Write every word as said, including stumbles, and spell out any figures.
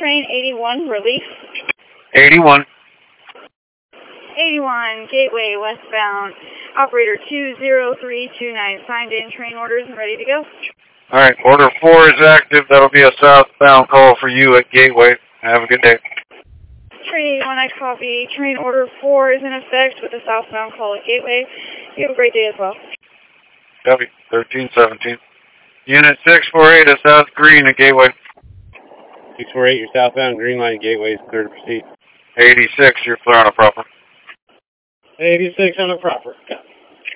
train eighty-one, release. eighty-one. eighty-one, Gateway, westbound. Operator two zero three two nine, signed in, train orders and ready to go. All right, order four is active. That'll be a southbound call for you at Gateway. Have a good day. Train eighty-one, I copy. Train order four is in effect with a southbound call at Gateway. You have a great day as well. Copy, thirteen seventeen. Unit six four eight is South Green at Gateway. six four eight, your southbound Green Line Gateway is clear to proceed. eighty-six, you're clear on a proper. eighty-six on a proper. Copy.